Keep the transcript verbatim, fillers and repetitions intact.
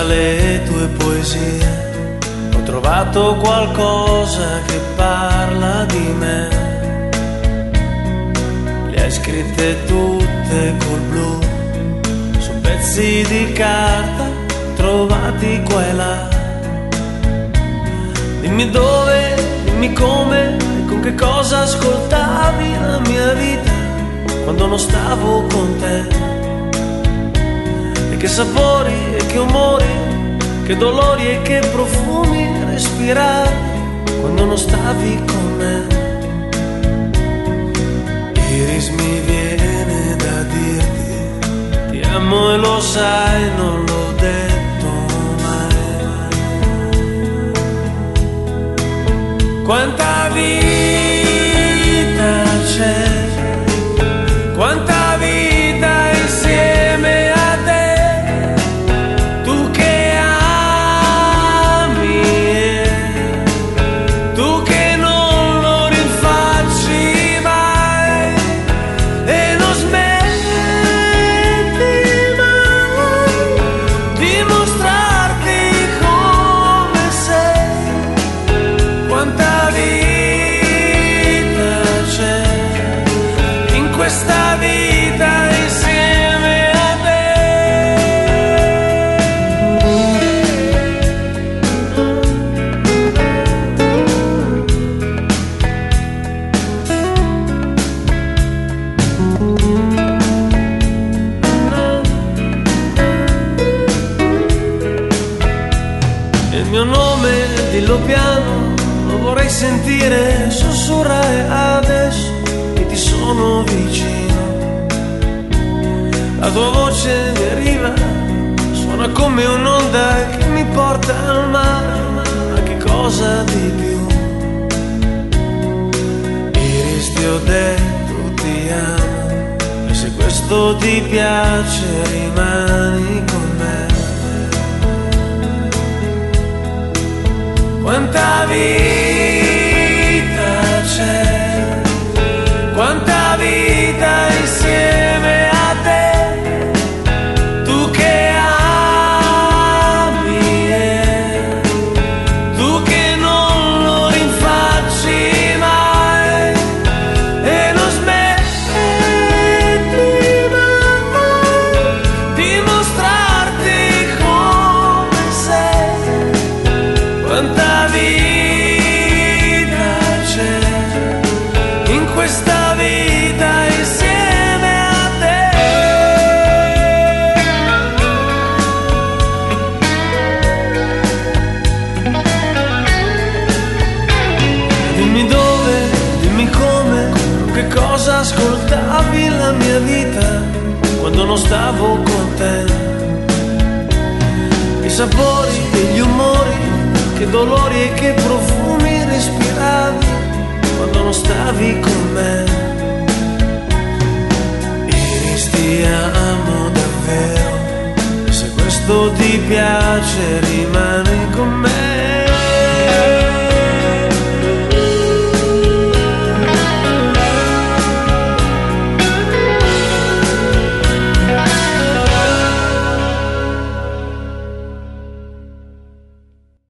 tra le tue poesie ho trovato qualcosa che parla di me. Le hai scritte tutte col blu su pezzi di carta trovati qua e là. Dimmi dove, dimmi come e con che cosa ascoltavi la mia vita quando non stavo con te. E che sapori e che umori, che dolori e che profumi respiravi quando non stavi con me. Iris, mi viene da dirti ti amo e lo sai, non l'ho detto mai. Quanta vita c'è, quanta vita insieme a te. Questa vita insieme a te. Il mio nome, dillo piano, lo vorrei sentire sussurrare adesso che ti sono vicino. La tua voce mi arriva, suona come un'onda che mi porta al mare, ma che cosa di più? Iris, ti ho detto ti amo, e se questo ti piace rimani con me. Quanta vita c'è, quanta vita insieme a te. Tu che ami e tu che non lo rinfacci mai e non smetti mai di mostrarti come sei. Quanta vita c'è in questa vita insieme a te. Dimmi dove, dimmi come, con che cosa ascoltavi la mia vita quando non stavo con te. I sapori e gli umori, che dolori e che profumi respiravi quando non stavi con me. Iris, ti amo davvero, e se questo ti piace rimani con me.